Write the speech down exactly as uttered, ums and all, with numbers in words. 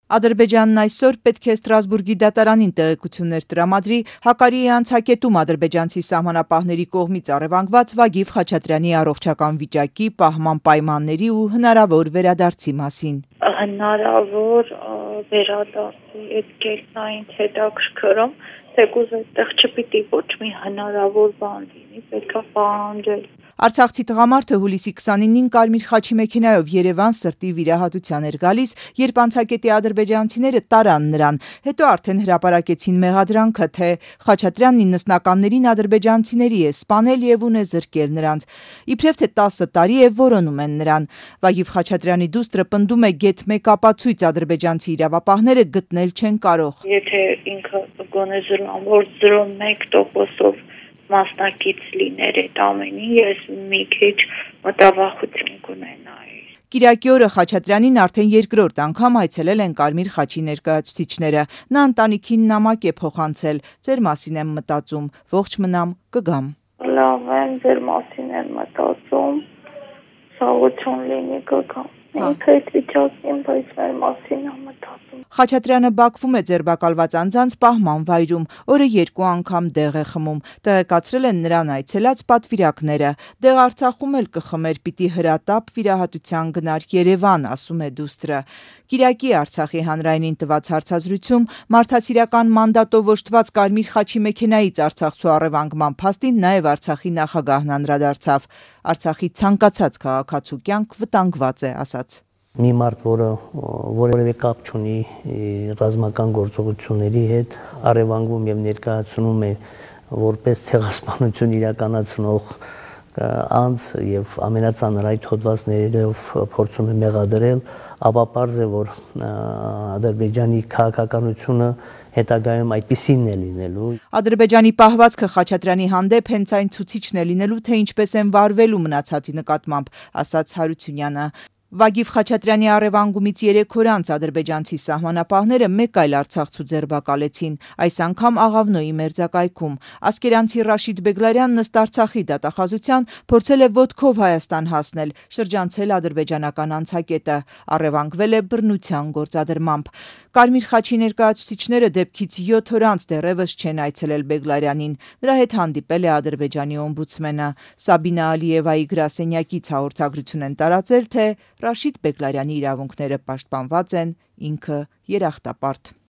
Ադրբեջանն այսօր պետք է Ստրասբուրգի դատարանին տեղեկություններ տրամադրի Հակարիի անցակետում ադրբեջանցի սահմանապահների կողմից առևանգված Վագիվ Խաչատրյանի առողջական վիճակի, պահման պայմանների ու հնարավոր վերադարձի մասին։ Հնարավոր վերադարձի այդ կետն ինձ հետաքրքրում, թեկուզ այդտեղ չպիտի ոչ մի հնարավոր բան լինի, պետք է պահանջել։ Արցախցի տղամարդը հուլիսի քսանինին կարմիր խաչի մեքենայով Երևան սրտի վիրահատության էր գալիս, երբ անցակետի ադրբեջանցիները տարան նրան, հետո արդեն հրապարակեցին մեղադրանքը, թե Խաչատրյանն իննսնականներին ադրբեջանցիների է սպանել եւ ունե զրկել նրանց։ Իբրև թե տասը տարի է որոնում են նրան։ Վագիվ Խաչատրյանի դուստրը պնդում է գեթ մեկ ապացույց ադրբեջանցի իրավապահները գտնել չեն կարող։ Եթե ինքը գոնե զրոն զրո մեկ տոկոսով մասնակից լիներ այդ ամենին, ես մի քիչ մտավախություն կունենայի։ Կիրակի օրը Խաչատրյանին արդեն երկրորդ անգամ այցելել են Կարմիր խաչի ներկայացուցիչները։ Նա ընտանիքին նամակ է փոխանցել. «Ձեր մասին եմ մտածում, ողջ մնամ, կգամ»։ Լավ եմ, ձեր մասին եմ մտածում, սաղություն լինի, կգամ։ Ինքը այդ վիճակին, բայց մեր մասին եմ մտածում։ Խաչատրյանը Բաքվում է ձերբակալված անձանց պահման վայրում, օրը երկու անգամ դեղ է խմում, տեղեկացրել են նրան այցելած պատվիրակները։ Դեղ Արցախում էլ կխմեր, պիտի հրատապ վիրահատության գնար Երևան, ասում է դուստրը։ Կիրակի Արցախի հանրայինին տված հարցազրույցում մարդասիրական մանդատով օժտված Կարմիր խաչի մեքենայից Արցախցու առևանգման փաստին նաև Արցախի նախագահն անդրադարձավ։ Արցախի ցանկացած քաղաքացու կյանք վտանգված է, ասաց։ Մի մարդ, որը որևէ կապ չունի ռազմական գործողությունների հետ, առևանգվում եւ ներկայացնում է որպես ցեղասպանություն իրականացնող անձ եւ ամենածանրայթ հոդվածներով փորձում է մեղադրել, ապա պարզ է, որ Ադրբեջանի քաղաքականությունը հետագայում այդպիսին է լինելու։ Ադրբեջանի պահվածքը Խաչատրյանի հանդեպ հենց այն ցուցիչն է լինելու, թե ինչպես են վարվելու մնացածի նկատմամբ, ասաց Հարությունյանը։ Վագիվ Խաչատրյանի առևանգումից երեք օր անց ադրբեջանցի սահմանապահները մեկ այլ արցախցու ձերբակալեցին, այս անգամ Աղավնոյի մերձակայքում։ Ասկերանցի Ռաշիդ Բեգլարյանն ըստ Արցախի դատախազության փորձել է ոտքով Հայաստան հասնել, շրջանցել ադրբեջանական անցակետը, առևանգվել է բռնության գործադրմամբ։ Կարմիր խաչի ներկայացուցիչները դեպքից յոթ օր անց դեռևս չեն այցելել Բեգլարյանին։ Նրա հետ հանդիպել է Ադրբեջանի օմբուդսմենը։ Սաբինա Ալիևայի գրասենյակից հաղորդագրություն են տարածել, թե Ռաշիդ Բեգլարյանի իրավունքները պաշտպանված են, ինքը երախտապարտ։